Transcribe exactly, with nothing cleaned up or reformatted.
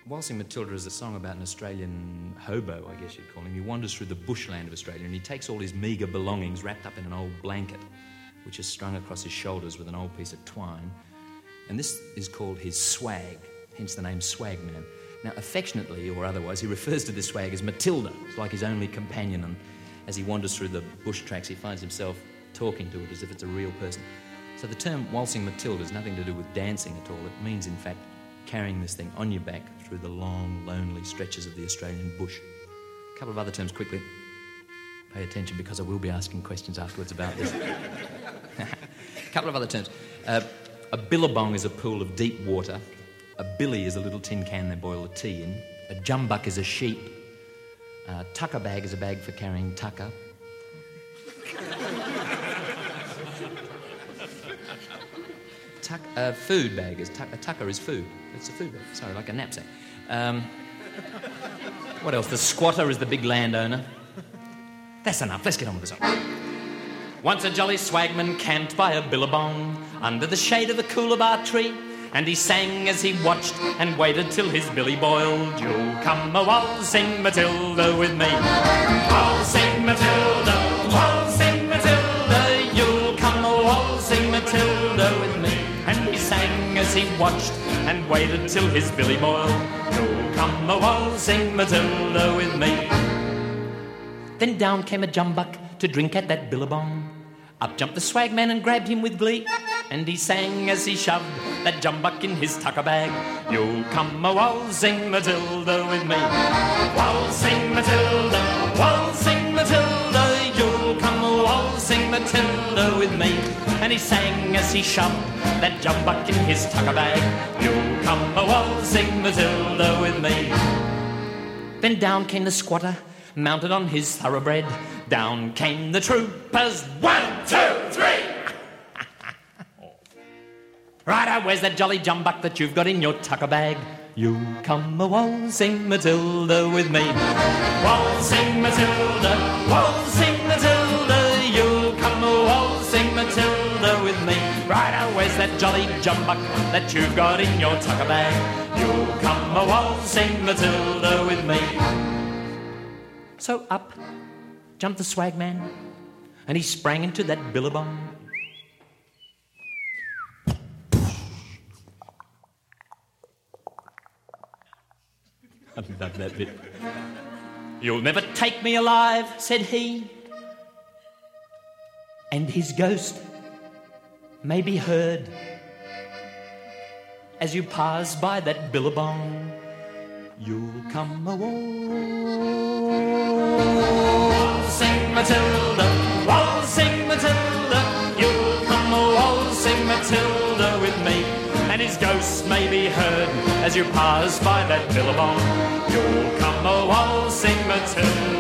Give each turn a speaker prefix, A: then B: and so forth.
A: Waltzing Matilda is a song about an Australian hobo, I guess you'd call him. He wanders through the bushland of Australia and he takes all his meagre belongings wrapped up in an old blanket, which is strung across his shoulders with an old piece of twine. And this is called his swag, hence the name Swagman. Now, affectionately or otherwise, he refers to this swag as Matilda. It's like his only companion, and as he wanders through the bush tracks, he finds himself talking to it as if it's a real person. So the term Waltzing Matilda has nothing to do with dancing at all. It means, in fact, carrying this thing on your back through the long, lonely stretches of the Australian bush. A couple of other terms quickly. Pay attention because I will be asking questions afterwards about this. A couple of other terms. Uh, a billabong is a pool of deep water. A billy is a little tin can they boil the tea in. A jumbuck is a sheep. A tucker bag is a bag for carrying tucker. Tuck, a food bag is tuck, a tucker is food. It's a food bag. Sorry, like a knapsack. Um, what else? The squatter is the big landowner. That's enough. Let's get on with the song. Once a jolly swagman camped by a billabong under the shade of a coolabah tree, and he sang as he watched and waited till his billy boiled. You'll come a waltzing Matilda with me. Waltzing Matilda, waltzing Matilda, you'll come a waltzing Matilda with me. And he sang as he watched and waited till his billy boiled. You'll come a waltzing Matilda with me. Then down came a jumbuck to drink at that billabong. Up jumped the swagman and grabbed him with glee, and he sang as he shoved that jumbuck in his tucker bag. You'll come a waltzing Matilda with me. Waltzing Matilda, waltzing Matilda, you'll come a waltzing Matilda with me. And he sang as he shoved that jumbuck in his tucker bag. You'll come a waltzing Matilda with me. Then down came the squatter, mounted on his thoroughbred. Down came the troopers. One, two, three. Righto, where's that jolly jumbuck that you've got in your tucker bag? You come a waltzing Matilda with me. Waltzing Matilda, waltzing Matilda, you'll come a waltzing Matilda with me. Righto, where's that jolly jumbuck that you've got in your tucker bag? You'll come a waltzing Matilda with me. So up jumped the swagman, and he sprang into that billabong. I love that bit. You'll never take me alive, said he, and his ghost may be heard as you pass by that billabong. You'll come a waltzing Matilda, waltzing Matilda, you'll come a waltzing Matilda with me. And his ghost may be heard as you pass by that billabong. You'll come a waltzing Matilda.